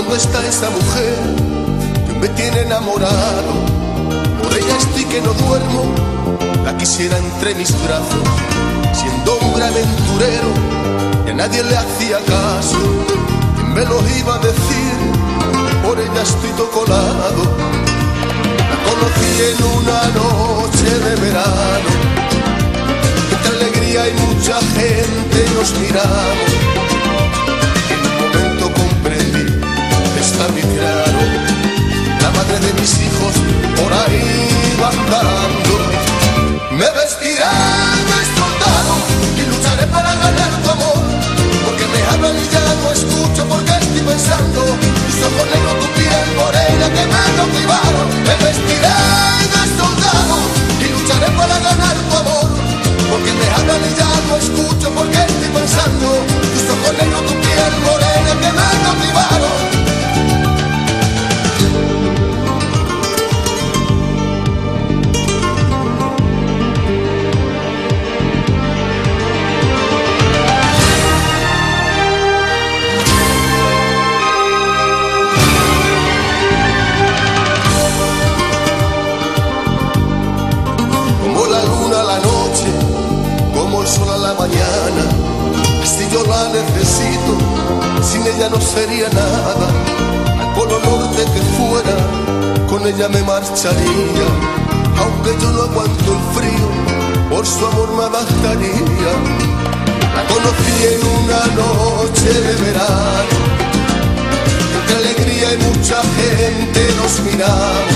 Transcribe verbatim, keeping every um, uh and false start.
¿Dónde está esa mujer que me tiene enamorado? Por ella estoy que no duermo, la quisiera entre mis brazos. Siendo un gran aventurero y a nadie le hacía caso, ¿quién me lo iba a decir? Por ella estoy tocolado. La conocí en una noche de verano, entre alegría y mucha gente nos miramos. En un momento comprendí, está muy claro, la madre de mis hijos por ahí va andando. Me vestiré de soldado y lucharé para ganar tu amor, porque me hablan y ya no escucho porque estoy pensando. Tus ojos negros, tu piel morena que me cautivaron. Me vestiré de soldado y lucharé para ganar tu amor, porque me hablan y ya no escucho porque estoy pensando. Tus ojos negros, tu piel morena que me cautivaron. Mañana, si yo la necesito, sin ella no sería nada. Al polo norte que fuera, con ella me marcharía. Aunque yo no aguanto el frío, por su amor me adaptaría. La conocí en una noche de verano, entre alegría y mucha gente nos miraba.